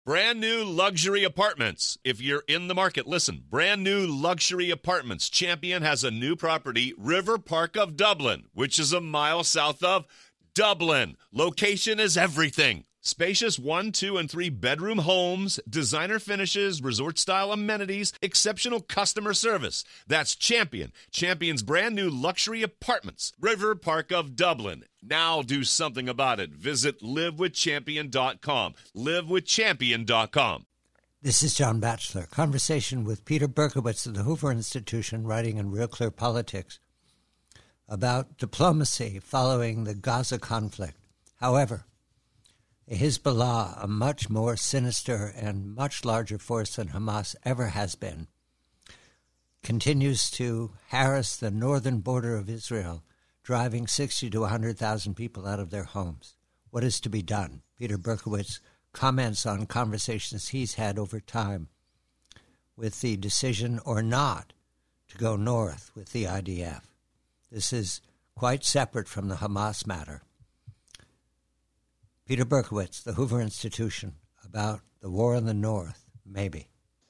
Brand new luxury apartments. If you're in the market, listen. Brand new luxury apartments. Champion has a new property, River Park of Dublin, which is a mile south of Dublin. Location is everything. Spacious 1, 2, and 3 bedroom homes, designer finishes, resort-style amenities, exceptional customer service. That's Champion. Champion's brand new luxury apartments, River Park of Dublin. Now do something about it. Visit livewithchampion.com. Livewithchampion.com. This is John Batchelor. Conversation with Peter Berkowitz of the Hoover Institution, writing in Real Clear Politics about diplomacy following the Gaza conflict. However, Hezbollah, a much more sinister and much larger force than Hamas ever has been, continues to harass the northern border of Israel, driving 60 to 100,000 people out of their homes. What is to be done? Peter Berkowitz comments on conversations he's had over time with the decision or not to go north with the IDF. This is quite separate from the Hamas matter. Peter Berkowitz, the Hoover Institution, about the war in the north, maybe.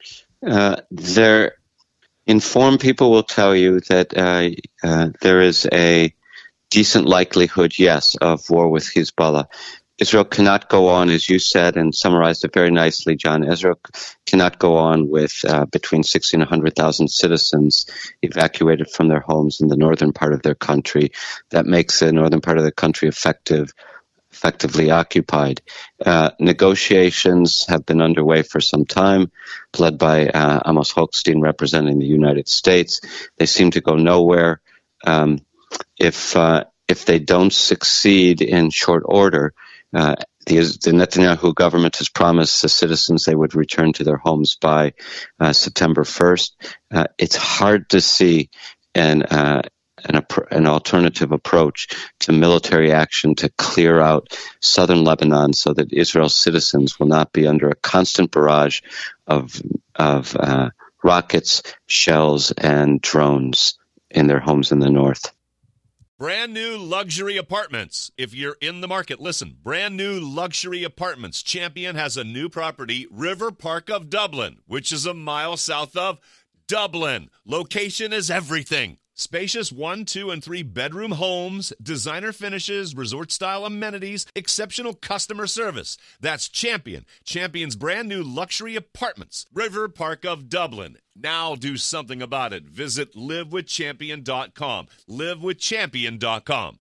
Informed people will tell you that there is a decent likelihood, yes, of war with Hezbollah. Israel cannot go on, as you said and summarized it very nicely, John. Israel cannot go on with between 60 and 100,000 citizens evacuated from their homes in the northern part of their country. That makes the northern part of the country effectively occupied. Negotiations have been underway for some time, led by Amos Hochstein representing the United States. They seem to go nowhere. If they don't succeed in short order, the Netanyahu government has promised the citizens they would return to their homes by September 1st. It's hard to see an alternative approach to military action to clear out southern Lebanon so that Israel's citizens will not be under a constant barrage of rockets, shells, and drones in their homes in the north. Brand new luxury apartments. If you're in the market, listen. Brand new luxury apartments. Champion has a new property, River Park of Dublin, which is a mile south of Dublin. Location is everything. Spacious 1, 2, and 3 bedroom homes, designer finishes, resort-style amenities, exceptional customer service. That's Champion. Champion's brand new luxury apartments, River Park of Dublin. Now do something about it. Visit livewithchampion.com. Livewithchampion.com.